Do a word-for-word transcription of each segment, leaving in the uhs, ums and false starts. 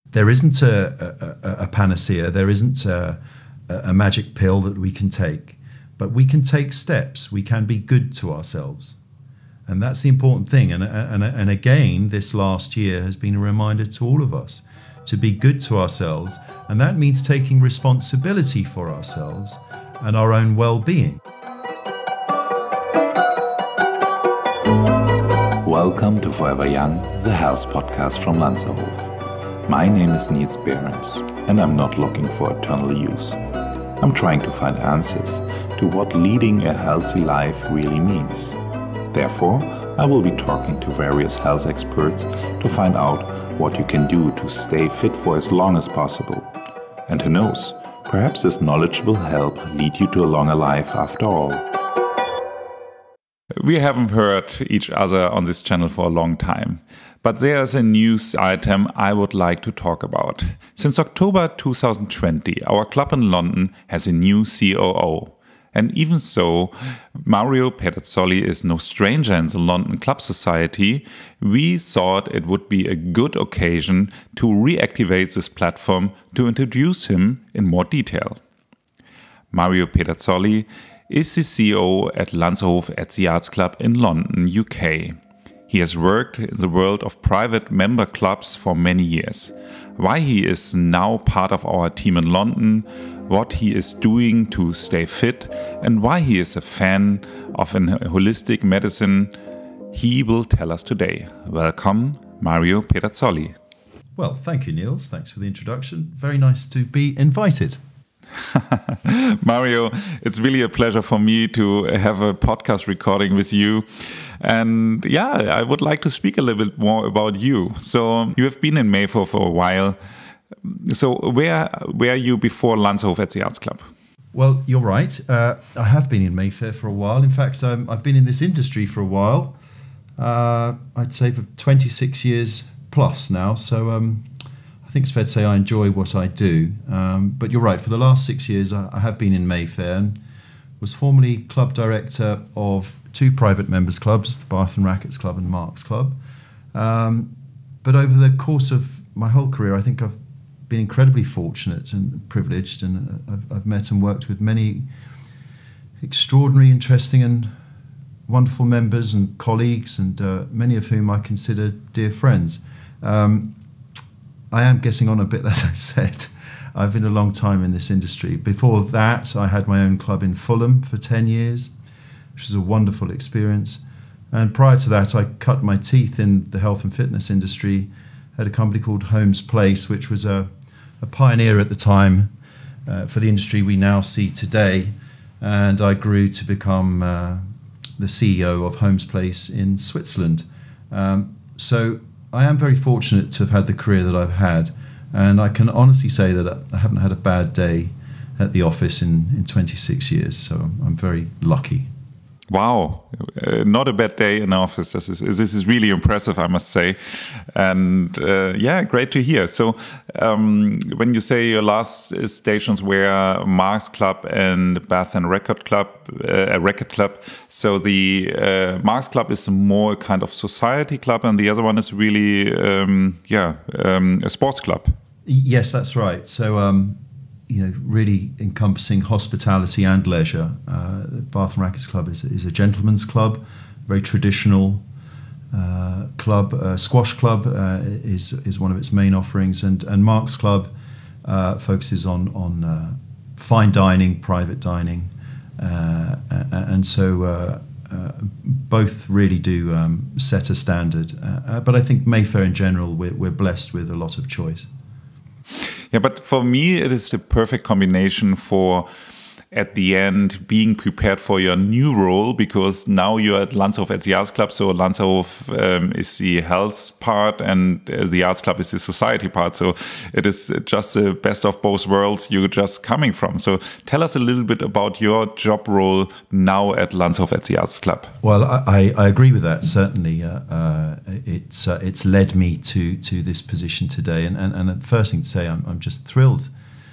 there isn't a, a, a panacea, there isn't a, a magic pill that we can take, but we can take steps. We can be good to ourselves. And that's the important thing. And, and, and again, this last year has been a reminder to all of us to be good to ourselves. And that means taking responsibility for ourselves and our own well-being. Welcome to Forever Young, the health podcast from Lanzerhof. My name is Niels Behrens, and I'm not looking for eternal youth. I'm trying to find answers to what leading a healthy life really means. Therefore, I will be talking to various health experts to find out what you can do to stay fit for as long as possible. And who knows, perhaps this knowledge will help lead you to a longer life after all. We haven't heard each other on this channel for a long time, but there is a news item I would like to talk about. Since October two thousand twenty, our club in London has a new C O O. And even so, Mario Pederzoli is no stranger in the London Club Society. We thought it would be a good occasion to reactivate this platform to introduce him in more detail. Mario Pederzoli is the C E O at Lanzerhof at the Arts Club in London, U K. He has worked in the world of private member clubs for many years. Why he is now part of our team in London, what he is doing to stay fit, and why he is a fan of an holistic medicine, he will tell us today. Welcome, Mario Pederzoli. Well, thank you, Niels. Thanks for the introduction. Very nice to be invited. Mario, it's really a pleasure for me to have a podcast recording with you. And yeah, I would like to speak a little bit more about you. So you have been in Mayfair for a while. So where were you before Lanzerhof at the Arts Club? Well, you're right. Uh, I have been in Mayfair for a while. In fact, um, I've been in this industry for a while. Uh, I'd say for twenty-six years plus now. So um, I think it's fair to say I enjoy what I do. Um, but you're right, for the last six years I, I have been in Mayfair and was formerly club director of two private members clubs, the Bath and Rackets Club and Marks Club. Um, but over the course of my whole career, I think I've been incredibly fortunate and privileged, and I've, I've met and worked with many extraordinary, interesting and wonderful members and colleagues, and uh, many of whom I consider dear friends. Um, I am getting on a bit, as I said. I've been a long time in this industry. Before that, I had my own club in Fulham for ten years, which was a wonderful experience. And prior to that, I cut my teeth in the health and fitness industry at a company called Holmes Place, which was a, a pioneer at the time uh, for the industry we now see today. And I grew to become uh, the C E O of Holmes Place in Switzerland. Um, so I am very fortunate to have had the career that I've had, and I can honestly say that I haven't had a bad day at the office in, in twenty-six years, so I'm, I'm very lucky. Wow, uh, not a bad day in the office. This is this is really impressive, I must say, and uh, yeah, great to hear. So, um, when you say your last stations were Marks Club and Bath and Record Club, uh, a record club, so the uh, Marks Club is more a kind of society club, and the other one is really, um, yeah, um, a sports club. Yes, that's right. So. Um you know, really encompassing hospitality and leisure. Uh, the Bath and Rackets Club is, is a gentleman's club, very traditional uh, club. Uh, squash club uh, is is one of its main offerings, and and Marks Club uh, focuses on on uh, fine dining, private dining, uh, and so uh, uh, both really do um, set a standard. Uh, but I think Mayfair in general, we're, we're blessed with a lot of choice. Yeah, but for me, it is the perfect combination for, at the end, being prepared for your new role, because now you're at Lanzerhof at the Arts Club. So Lanzerhof um, is the health part and uh, the Arts Club is the society part. So it is just the best of both worlds you're just coming from. So tell us a little bit about your job role now at Lanzerhof at the Arts Club. Well, I, I agree with that, certainly. Uh, uh, it's uh, it's led me to to this position today. And, and, and the first thing to say, I'm, I'm just thrilled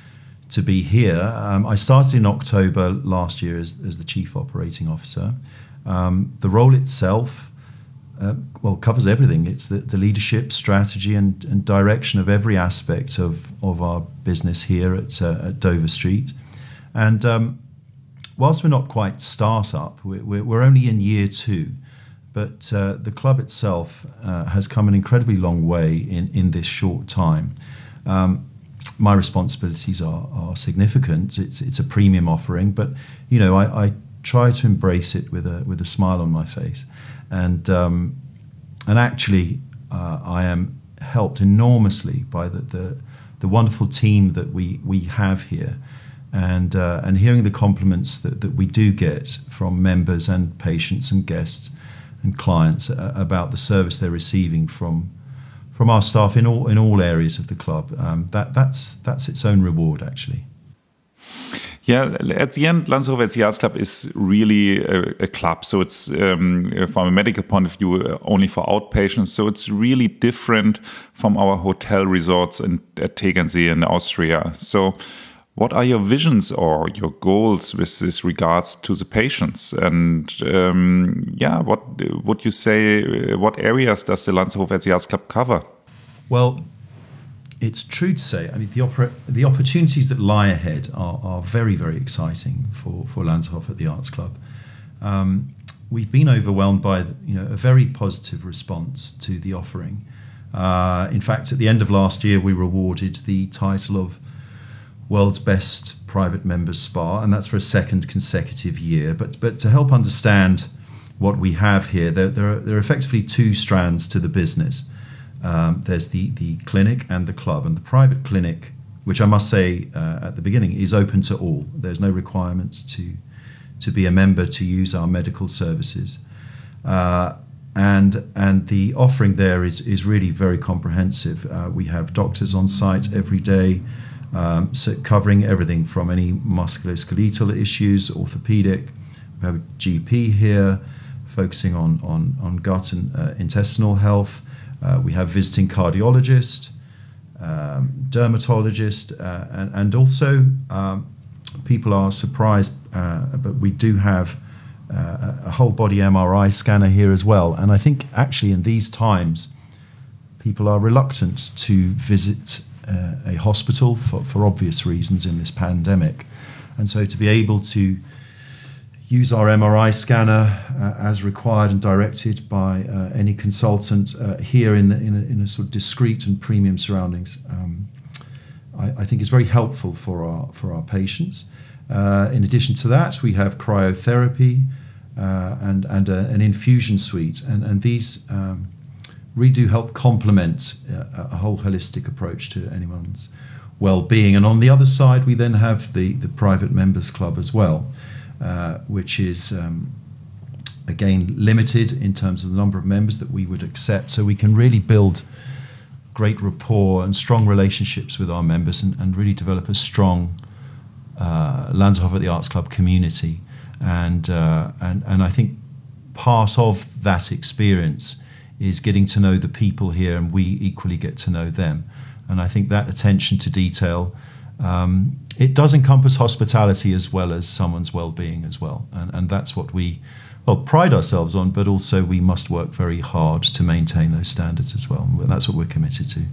to be here. Um, I started in October last year as, as the Chief Operating Officer. Um, the role itself uh, well, covers everything. It's the, the leadership, strategy, and, and direction of every aspect of, of our business here at, uh, at Dover Street. And um, whilst we're not quite start-up, we're, we're only in year two, but uh, the club itself uh, has come an incredibly long way in, in this short time. Um, my responsibilities are, are significant. It's it's a premium offering, but you know I, I try to embrace it with a with a smile on my face, and um, and actually uh, I am helped enormously by the, the the wonderful team that we we have here. And uh, and hearing the compliments that, that we do get from members and patients and guests and clients uh, about the service they're receiving from from our staff in all in all areas of the club, um, that that's that's its own reward, actually. Yeah, at the end, Lanzerhof Herz-Club is really a, a club. So it's, um, from a medical point of view, only for outpatients. So it's really different from our hotel resorts in, at Tegernsee in Austria. So what are your visions or your goals with this regards to the patients? And um, yeah, what would you say, what areas does the Lanzerhof Herz-Club cover? Well, it's true to say, I mean, the, opera, the opportunities that lie ahead are, are very, very exciting for, for Lanzerhof at the Arts Club. Um, we've been overwhelmed by, you know, a very positive response to the offering. Uh, in fact, at the end of last year, we were awarded the title of World's Best Private Members Spa, and that's for a second consecutive year. But but to help understand what we have here, there, there, are, there are effectively two strands to the business. Um, there's the, the clinic and the club. And the private clinic, which I must say uh, at the beginning, is open to all. There's no requirements to, to be a member to use our medical services. Uh, and and the offering there is, is really very comprehensive. Uh, we have doctors on site every day, Um, so covering everything from any musculoskeletal issues, orthopedic. We have a G P here focusing on, on, on gut and uh, intestinal health. Uh, we have visiting cardiologist, um, dermatologist, uh, and, and also um, people are surprised, uh, but we do have uh, a whole body M R I scanner here as well. And I think actually in these times, people are reluctant to visit Uh, a hospital for, for obvious reasons in this pandemic. And so to be able to use our M R I scanner uh, as required and directed by uh, any consultant uh, here in, the, in, a, in a sort of discreet and premium surroundings, um, I, I think is very helpful for our, for our patients. Uh, in addition to that, we have cryotherapy uh, and, and a, an infusion suite. And, and these um, really do help complement a, a whole holistic approach to anyone's well-being. And on the other side, we then have the, the private members club as well, uh, which is, um, again, limited in terms of the number of members that we would accept. So we can really build great rapport and strong relationships with our members and, and really develop a strong uh, Lanzerhof at the Arts Club community. And, uh, and, and I think part of that experience is getting to know the people here, and we equally get to know them. And I think that attention to detail, um, it does encompass hospitality as well as someone's well-being as well. And, and that's what we, well, pride ourselves on, but also we must work very hard to maintain those standards as well. And that's what we're committed to.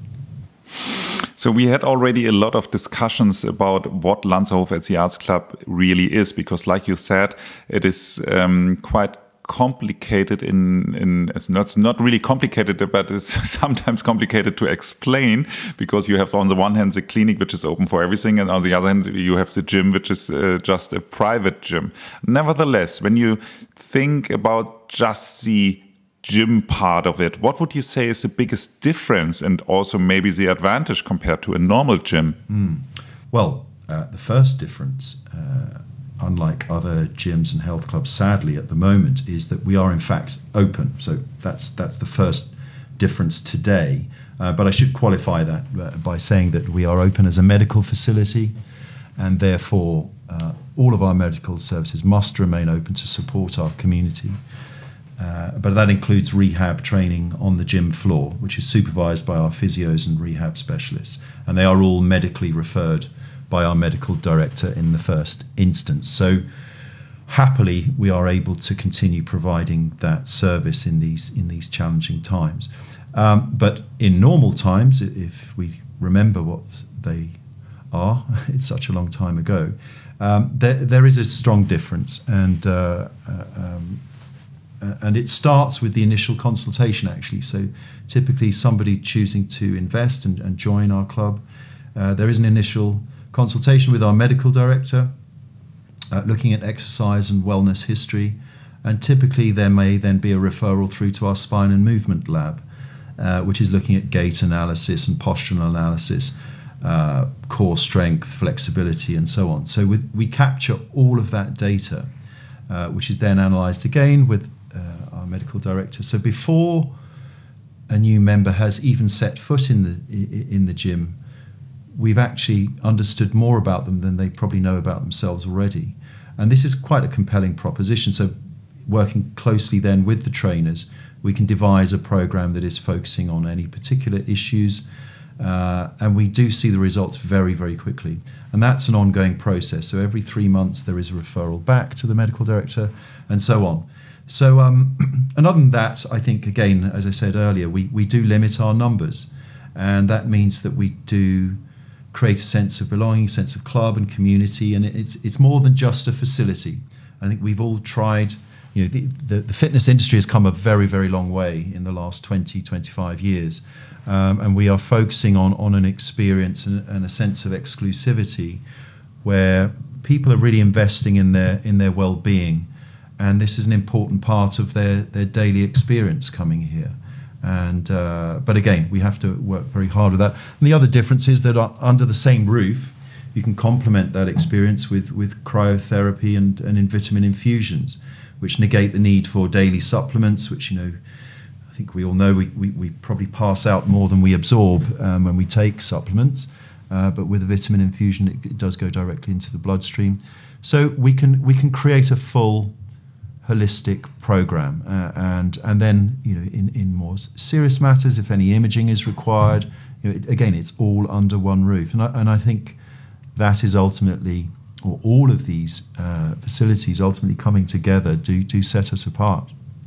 So we had already a lot of discussions about what Lanzerhof at the Arts Club really is, because like you said, it is um, quite complicated in, in it's not, not really complicated, but it's sometimes complicated to explain, because you have on the one hand the clinic, which is open for everything, and on the other hand you have the gym, which is uh, just a private gym. Nevertheless, when you think about just the gym part of it, what would you say is the biggest difference and also maybe the advantage compared to a normal gym? Mm. Well, uh, the first difference, uh, unlike other gyms and health clubs, sadly, at the moment, is that we are in fact open. So that's that's the first difference today. Uh, but I should qualify that by saying that we are open as a medical facility, and therefore uh, all of our medical services must remain open to support our community. Uh, but that includes rehab training on the gym floor, which is supervised by our physios and rehab specialists. And they are all medically referred by our medical director in the first instance. So happily, we are able to continue providing that service in these in these challenging times. Um, but in normal times, if we remember what they are, it's such a long time ago, um, there, there is a strong difference. And uh, uh, um, and it starts with the initial consultation, actually. So typically somebody choosing to invest and, and join our club, uh, there is an initial consultation with our medical director, uh, looking at exercise and wellness history. And typically there may then be a referral through to our spine and movement lab, uh, which is looking at gait analysis and postural analysis, uh, core strength, flexibility, and so on. So with, we capture all of that data, uh, which is then analysed again with uh, our medical director. So before a new member has even set foot in the in the gym, we've actually understood more about them than they probably know about themselves already. And this is quite a compelling proposition. So working closely then with the trainers, we can devise a program that is focusing on any particular issues, uh, and we do see the results very, very quickly. And that's an ongoing process. So every three months there is a referral back to the medical director, and so on. So um, and other than that, I think, again, as I said earlier, we, we do limit our numbers, and that means that we do create a sense of belonging, sense of club and community, and it's it's more than just a facility. I think we've all tried. You know, the, the, the fitness industry has come a very, very long way in the last twenty, twenty-five years. Um, and we are focusing on, on an experience and, and a sense of exclusivity where people are really investing in their in their well-being. And this is an important part of their, their daily experience coming here. And uh, but again, we have to work very hard with that. And the other difference is that under the same roof, you can complement that experience with, with cryotherapy and, and in vitamin infusions, which negate the need for daily supplements, which, you know, I think we all know we, we, we probably pass out more than we absorb um, when we take supplements. Uh, but with a vitamin infusion, it, it does go directly into the bloodstream. So we can we can create a full holistic program. Uh, and and then, you know, in, in more serious matters, if any imaging is required, you know, it, again, it's all under one roof. And I, and I think that is ultimately, or all of these uh, facilities ultimately coming together do do set us apart.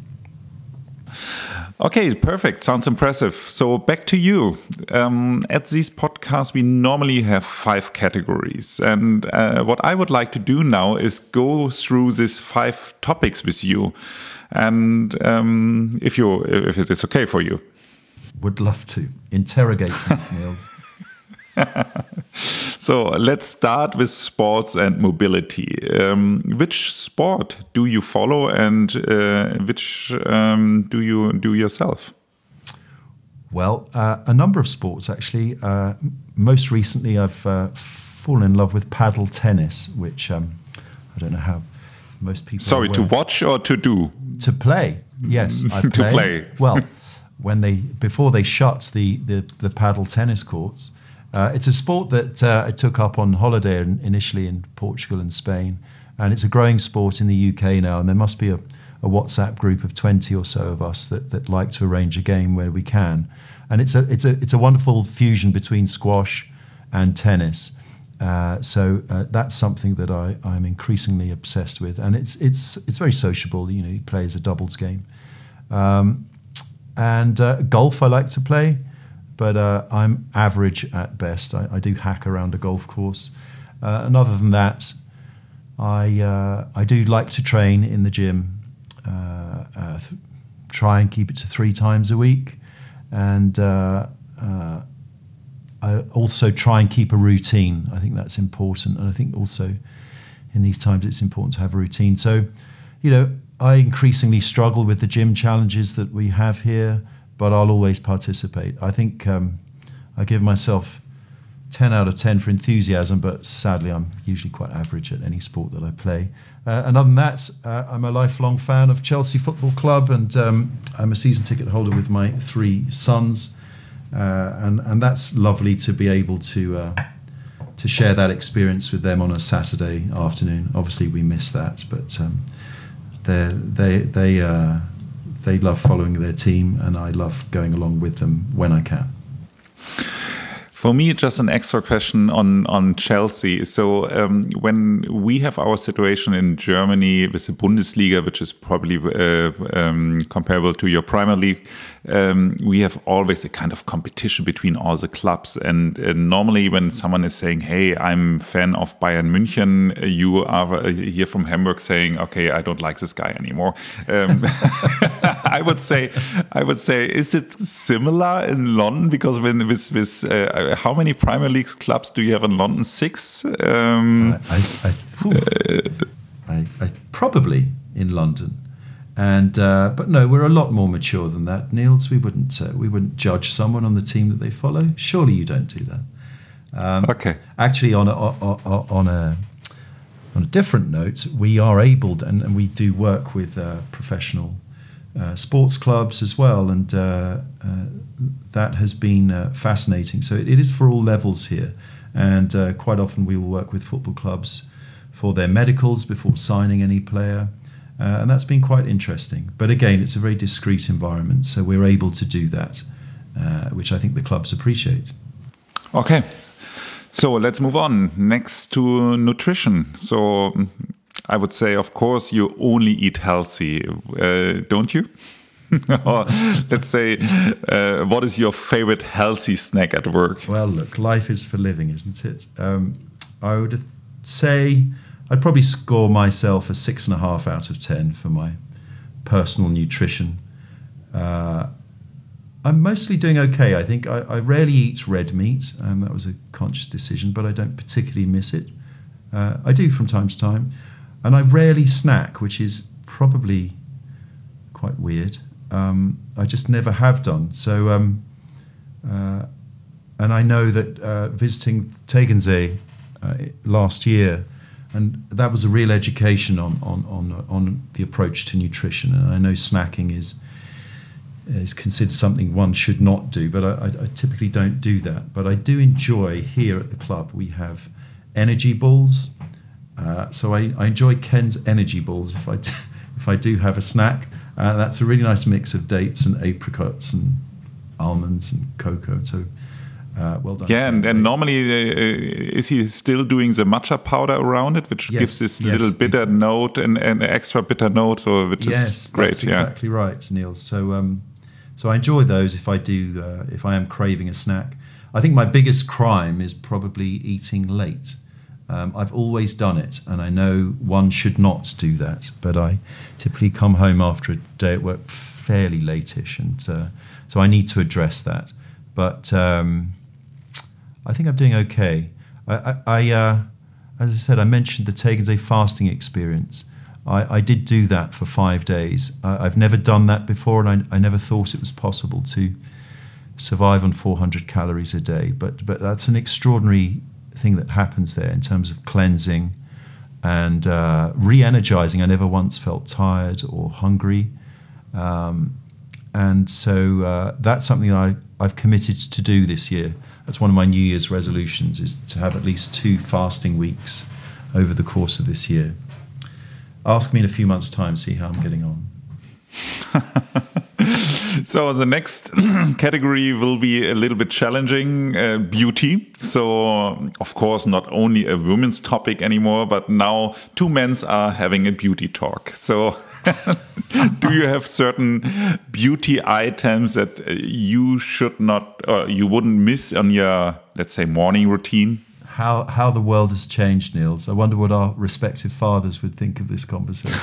Okay, perfect. Sounds impressive. So back to you. Um, at these podcasts, we normally have five categories. And uh, what I would like to do now is go through these five topics with you. And um, if you, if it is okay for you. Would love to. Interrogate me, Niels. So let's start with sports and mobility. Um, which sport do you follow, and uh, which um, do you do yourself? Well, uh, a number of sports actually. Uh, most recently, I've uh, fallen in love with paddle tennis, which um, I don't know how most people. Sorry, are to watch or to do? To play. Yes, I play. To play. Well, when they before they shut the the, the paddle tennis courts. Uh, it's a sport that uh, I took up on holiday in, initially in Portugal and Spain, and it's a growing sport in the U K now, and there must be a, a WhatsApp group of twenty or so of us that, that like to arrange a game where we can. And it's a it's a it's a wonderful fusion between squash and tennis. Uh, so uh, that's something that I, I'm increasingly obsessed with, and it's it's it's very sociable. You know, you play as a doubles game. Um, and uh, golf I like to play. But uh, I'm average at best. I, I do hack around a golf course. Uh, and other than that, I uh, I do like to train in the gym. Uh, uh, th- try and keep it to three times a week. And uh, uh, I also try and keep a routine. I think that's important. And I think also in these times it's important to have a routine. So, you know, I increasingly struggle with the gym challenges that we have here, but I'll always participate. I think um, I give myself ten out of ten for enthusiasm, but sadly I'm usually quite average at any sport that I play. Uh, and other than that, uh, I'm a lifelong fan of Chelsea Football Club, and um, I'm a season ticket holder with my three sons. Uh, and, and that's lovely to be able to uh, to share that experience with them on a Saturday afternoon. Obviously we miss that, but um, they they they uh, they love following their team, and I love going along with them when I can. For me, just an extra question on, on Chelsea. So um, when we have our situation in Germany with the Bundesliga, which is probably uh, um, comparable to your Premier League, um, we have always a kind of competition between all the clubs. And uh, normally when someone is saying, hey, I'm a fan of Bayern München, you are here from Hamburg saying, okay, I don't like this guy anymore. Um, I would say, I would say, is it similar in London? Because when with, with uh, how many Premier League clubs do you have in London? Six? Um, I, I, I, uh, I, I probably in London, and uh, but no, we're a lot more mature than that, Niels. We wouldn't uh, we wouldn't judge someone on the team that they follow. Surely you don't do that. Um, okay. Actually, on a, on, on a on a different note, we are able to, and, and we do work with uh, professional Uh, sports clubs as well, and uh, uh, that has been uh, fascinating. So it, it is for all levels here, and uh, quite often we will work with football clubs for their medicals before signing any player, uh, and that's been quite interesting. But again, it's a very discreet environment, so we're able to do that, uh, which I think the clubs appreciate. Okay, so let's move on. Next to nutrition. So I would say, of course, you only eat healthy, uh, don't you? Or let's say, uh, what is your favorite healthy snack at work? Well, look, life is for living, isn't it? Um, I would say I'd probably score myself a six and a half out of ten for my personal nutrition. Uh, I'm mostly doing okay, I think. I, I rarely eat red meat. Um, that was a conscious decision, but I don't particularly miss it. Uh, I do from time to time. And I rarely snack, which is probably quite weird. Um, I just never have done. So, um, uh, and I know that uh, visiting Tegernsee uh, last year, and that was a real education on, on on on the approach to nutrition. And I know snacking is is considered something one should not do, but I, I, I typically don't do that. But I do enjoy here at the club. We have energy balls. Uh, so I, I enjoy Ken's energy balls if I, d- if I do have a snack. Uh, that's a really nice mix of dates and apricots and almonds and cocoa. So uh, well done. Yeah, and, and normally uh, is he still doing the matcha powder around it, which yes, gives this yes, little bitter exactly. note and an extra bitter note, so which yes, is great. That's yeah, exactly right, Niels. So um, so I enjoy those if I do uh, if I am craving a snack. I think my biggest crime is probably eating late. Um, I've always done it, and I know one should not do that, but I typically come home after a day at work fairly late-ish, and uh, so I need to address that. But um, I think I'm doing okay. I, I, I uh, as I said, I mentioned the Tegernsee fasting experience. I, I did do that for five days. I, I've never done that before, and I, I never thought it was possible to survive on four hundred calories a day, but but that's an extraordinary thing that happens there in terms of cleansing and uh, re-energizing. I never once felt tired or hungry, um, and so uh, that's something I, I've committed to do this year. That's one of my New Year's resolutions, is to have at least two fasting weeks over the course of this year. Ask me in a few months' time, see how I'm getting on. So the next category will be a little bit challenging, uh, beauty. So, of course, not only a women's topic anymore, but now two men are having a beauty talk. So do you have certain beauty items that you should not, or you wouldn't miss on your, let's say, morning routine? How how the world has changed, Niels. I wonder what our respective fathers would think of this conversation.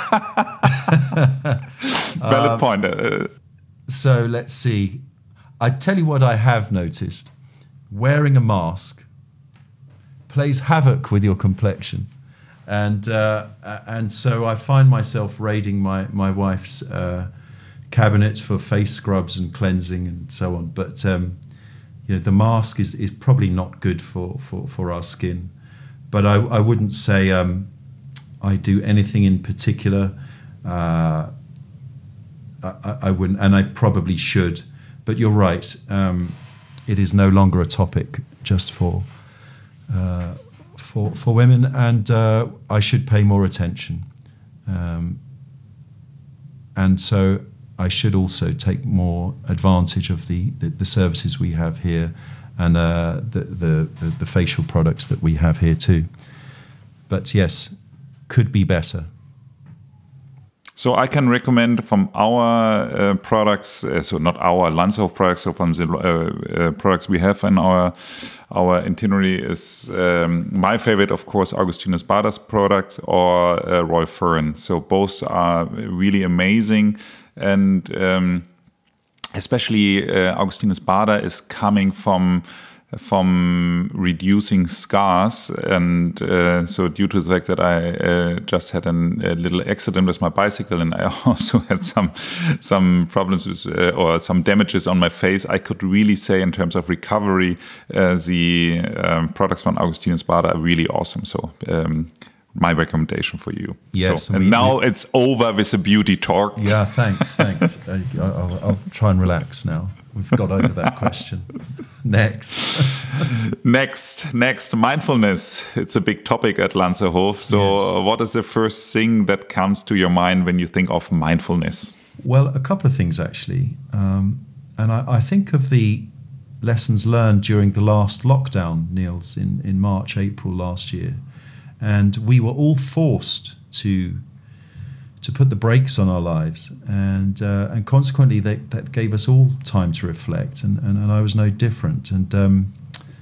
Valid um, point. Uh, So let's see. I tell you what I have noticed. Wearing a mask plays havoc with your complexion. And uh, and so I find myself raiding my, my wife's uh, cabinet for face scrubs and cleansing and so on. But um, you know, the mask is, is probably not good for, for, for our skin. But I, I wouldn't say um, I do anything in particular. Uh, I, I wouldn't, and I probably should, but you're right. Um, it is no longer a topic just for uh, for for women, and uh, I should pay more attention. Um, and so I should also take more advantage of the, the, the services we have here and uh, the, the, the the facial products that we have here too. But yes, could be better. So I can recommend from our uh, products, uh, so not our Lanzerhof products, so from the uh, uh, products we have in our our itinerary is um, my favorite, of course, Augustinus Bader's products or uh, Rolf Fern. So both are really amazing, and um, especially uh, Augustinus Bader is coming from from reducing scars, and uh, so due to the fact that I uh, just had an, a little accident with my bicycle, and I also had some some problems with uh, or some damages on my face, I could really say in terms of recovery, uh, the um, products from Augustinus Bader are really awesome. So um, my recommendation for you. Yes, so, and, and we, now we, it's over with the beauty talk. Yeah, thanks, thanks. I, I'll, I'll try and relax now. We've got over that question. Next. next, next, mindfulness. It's a big topic at Lanzerhof. So yes. What is the first thing that comes to your mind when you think of mindfulness? Well, a couple of things, actually. Um, and I, I think of the lessons learned during the last lockdown, Niels, in, in March, April last year. And we were all forced to to put the brakes on our lives, and uh, and consequently they, that gave us all time to reflect, and, and, and I was no different. And um,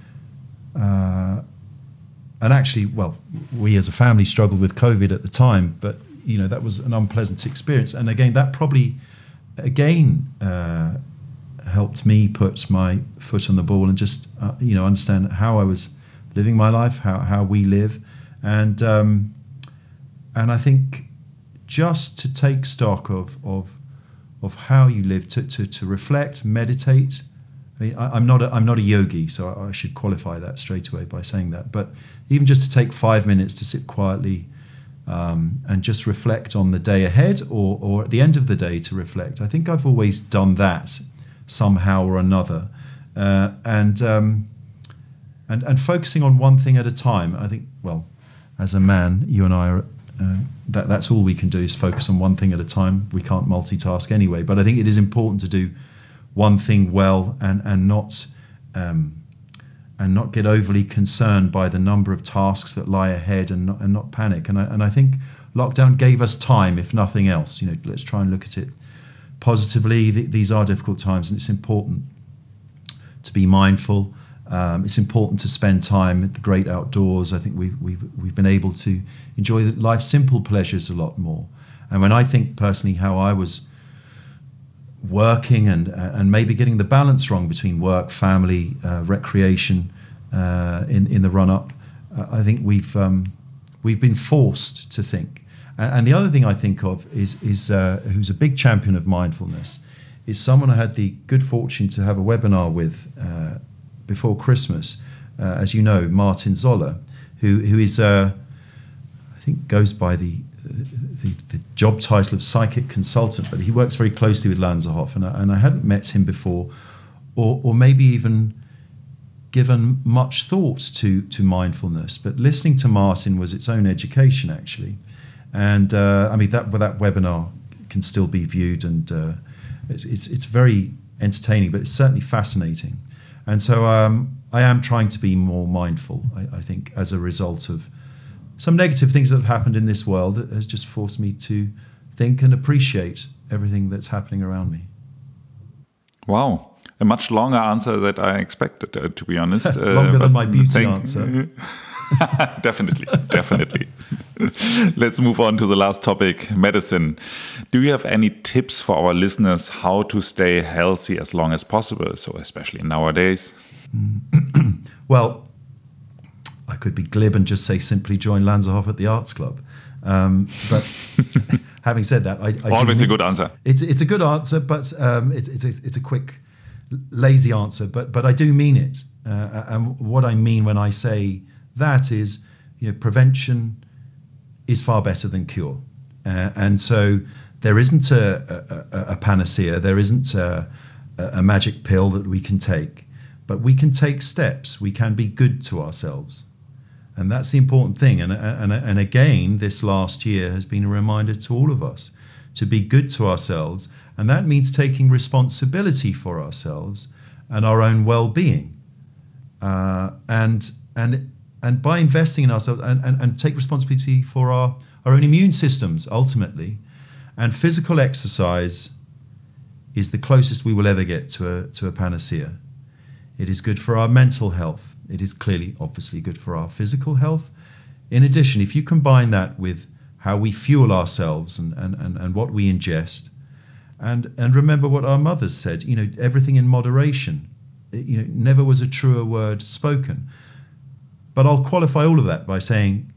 uh, and actually, well, we as a family struggled with COVID at the time, but you know that was an unpleasant experience. And again, that probably again uh, helped me put my foot on the ball and just uh, you know understand how I was living my life, how how we live, and um, and I think. Just to take stock of of of how you live, to to, to reflect, meditate. I mean, I, I'm not a, I'm not a yogi, so I, I should qualify that straight away by saying that. But even just to take five minutes to sit quietly um, and just reflect on the day ahead, or or at the end of the day to reflect. I think I've always done that somehow or another, uh, and um, and and focusing on one thing at a time. I think, well, as a man, you and I are. Uh, that that's all we can do is focus on one thing at a time. We can't multitask anyway. But I think it is important to do one thing well and and not um, and not get overly concerned by the number of tasks that lie ahead, and not, and not panic. And I and I think lockdown gave us time, if nothing else. You know, let's try and look at it positively. Th- these are difficult times, and it's important to be mindful. Um, it's important to spend time at the great outdoors. I think we've we've we've been able to enjoy life's simple pleasures a lot more. And when I think personally how I was working and and maybe getting the balance wrong between work, family, uh, recreation uh, in in the run up, uh, I think we've um, we've been forced to think. And, and the other thing I think of is is uh, who's a big champion of mindfulness is someone I had the good fortune to have a webinar with. Uh, before Christmas, uh, as you know, Martin Zoller, who who is, uh, I think, goes by the, the the job title of psychic consultant, but he works very closely with Lanzerhof, and I, and I hadn't met him before, or or maybe even given much thought to to mindfulness. But listening to Martin was its own education, actually, and uh, I mean that that webinar can still be viewed, and uh, it's, it's it's very entertaining, but it's certainly fascinating. And so um, I am trying to be more mindful, I, I think, as a result of some negative things that have happened in this world that has just forced me to think and appreciate everything that's happening around me. Wow. A much longer answer than I expected, uh, to be honest. Uh, longer than my beauty thank- answer. definitely, definitely. Let's move on to the last topic, medicine. Do you have any tips for our listeners how to stay healthy as long as possible, so especially nowadays? Well, I could be glib and just say simply join Lanzerhof at the Arts Club. Um, but having said that, I, I always a good answer. It's it's a good answer, but um, it's it's a, it's a quick, lazy answer. But but I do mean it, uh, and what I mean when I say that is, you know, prevention is far better than cure, uh, and so there isn't a, a, a panacea, there isn't a, a magic pill that we can take, but we can take steps. We can be good to ourselves, and that's the important thing. And and and again, this last year has been a reminder to all of us to be good to ourselves, and that means taking responsibility for ourselves and our own well-being. uh, and and and by investing in ourselves and, and, and take responsibility for our, our own immune systems ultimately, and physical exercise is the closest we will ever get to a to a panacea. It is good for our mental health. It is clearly, obviously, good for our physical health. In addition, if you combine that with how we fuel ourselves and, and, and, and what we ingest, and and remember what our mothers said, you know, everything in moderation. It, you know, never was a truer word spoken. But I'll qualify all of that by saying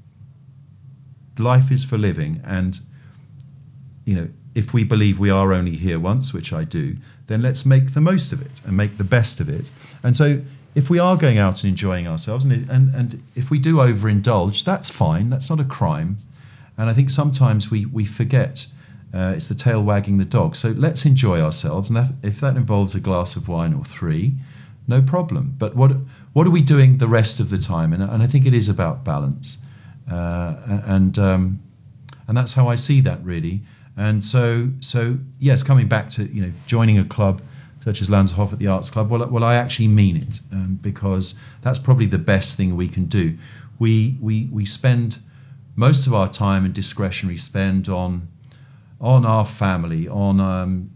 life is for living, and you know, if we believe we are only here once, which I do, then let's make the most of it and make the best of it. And so if we are going out and enjoying ourselves, and and, and if we do overindulge, that's fine, that's not a crime. And I think sometimes we, we forget uh, it's the tail wagging the dog. So let's enjoy ourselves, and that, if that involves a glass of wine or three, no problem. But what what are we doing the rest of the time? And, and I think it is about balance. Uh, and um, and that's how I see that, really. And so, so yes, coming back to, you know, joining a club such as Lanzerhof at the Arts Club, well, well, I actually mean it, um, because that's probably the best thing we can do. We we we spend most of our time and discretionary spend on on our family, on um,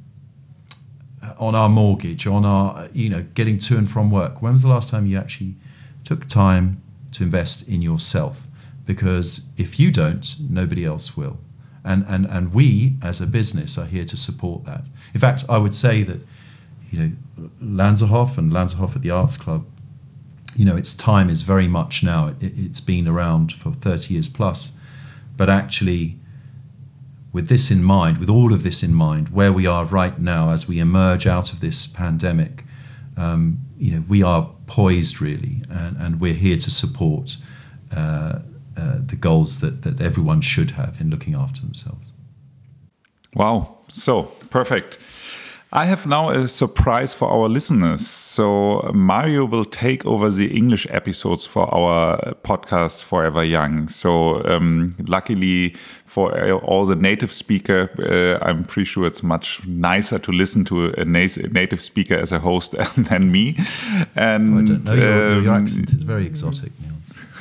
on our mortgage, on our, you know, getting to and from work. When was the last time you actually took time to invest in yourself? Because if you don't, nobody else will. And, and and we, as a business, are here to support that. In fact, I would say that, you know, Lanzerhof and Lanzerhof at the Arts Club, you know, its time is very much now. It, it's been around for thirty years plus. But actually, with this in mind, with all of this in mind, where we are right now as we emerge out of this pandemic, um, you know, we are poised really, and, and we're here to support uh, Uh, the goals that, that everyone should have in looking after themselves. Wow, so perfect. I have now a surprise for our listeners. So Mario will take over the English episodes for our podcast Forever Young. So um, luckily for all the native speaker, uh, I'm pretty sure it's much nicer to listen to a native speaker as a host than me. And oh, I don't know, your, um, your accent is very exotic, Neil.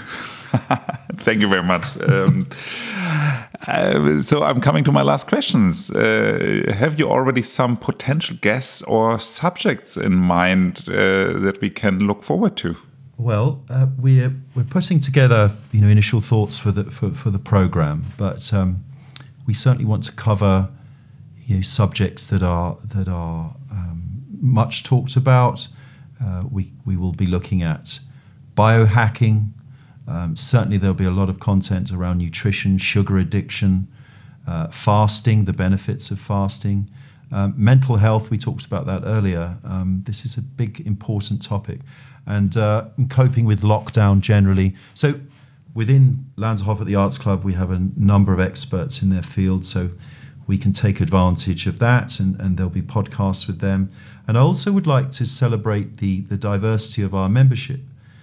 Thank you very much. Um, uh, so I'm coming to my last questions. Uh, have you already some potential guests or subjects in mind uh, that we can look forward to? Well, uh, we're we're putting together, you know, initial thoughts for the for, for the program, but um, we certainly want to cover, you know, subjects that are that are um, much talked about. Uh, we we will be looking at biohacking. Um, certainly there'll be a lot of content around nutrition, sugar addiction, uh, fasting, the benefits of fasting, um, mental health. We talked about that earlier. Um, this is a big, important topic, and uh, coping with lockdown generally. So within Lanzerhof at the Arts Club, we have a number of experts in their field, so we can take advantage of that, and, and there'll be podcasts with them. And I also would like to celebrate the, the diversity of our membership.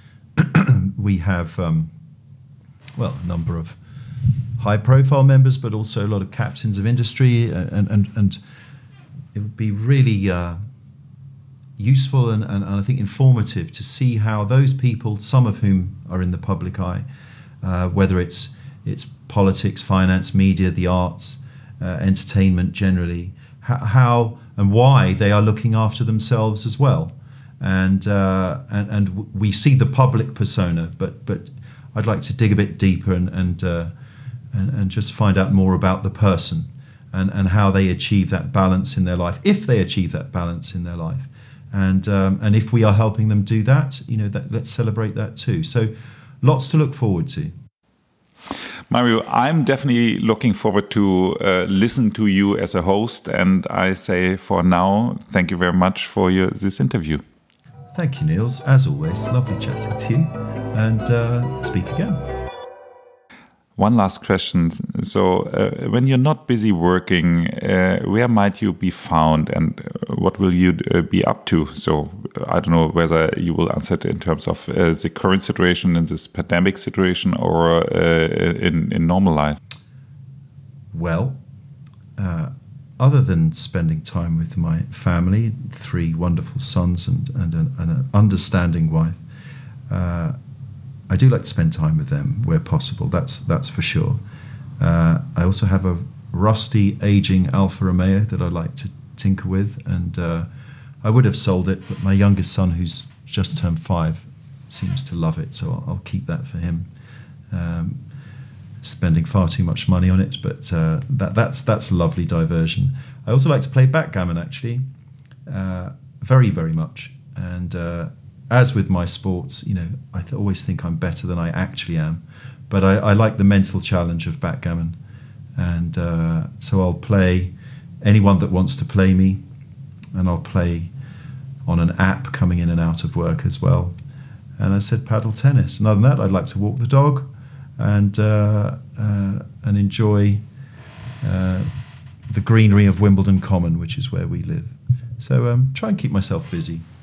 We have, um, well, a number of high-profile members, but also a lot of captains of industry, and and, and it would be really uh, useful and, and, and I think informative to see how those people, some of whom are in the public eye, uh, whether it's it's politics, finance, media, the arts, uh, entertainment generally, how, how and why they are looking after themselves as well. And, uh, and and we see the public persona, but but I'd like to dig a bit deeper and and uh, and, and just find out more about the person and, and how they achieve that balance in their life, if they achieve that balance in their life, and um, and if we are helping them do that, you know, that let's celebrate that too. So, lots to look forward to. Mario, I'm definitely looking forward to uh, listen to you as a host, and I say for now, thank you very much for your, this interview. Thank you, Niels. As always, lovely chatting to you, and uh, speak again. One last question. So, uh, when you're not busy working, uh, where might you be found, and what will you uh, be up to? So, I don't know whether you will answer it in terms of uh, the current situation, in this pandemic situation, or uh, in, in normal life. Well, uh, other than spending time with my family, three wonderful sons and, and, an, and an understanding wife, uh, I do like to spend time with them where possible. That's that's for sure. Uh, I also have a rusty, aging Alfa Romeo that I like to tinker with, and uh, I would have sold it, but my youngest son, who's just turned five, seems to love it, so I'll, I'll keep that for him. Um, spending far too much money on it, but uh, that, that's that's a lovely diversion. I also like to play backgammon, actually, uh, very, very much. And uh, as with my sports, you know, I th- always think I'm better than I actually am. But I, I like the mental challenge of backgammon. And uh, so I'll play anyone that wants to play me, and I'll play on an app coming in and out of work as well. And I said paddle tennis. And other than that, I'd like to walk the dog and uh, uh, and enjoy uh, the greenery of Wimbledon Common, which is where we live. So um, try and keep myself busy.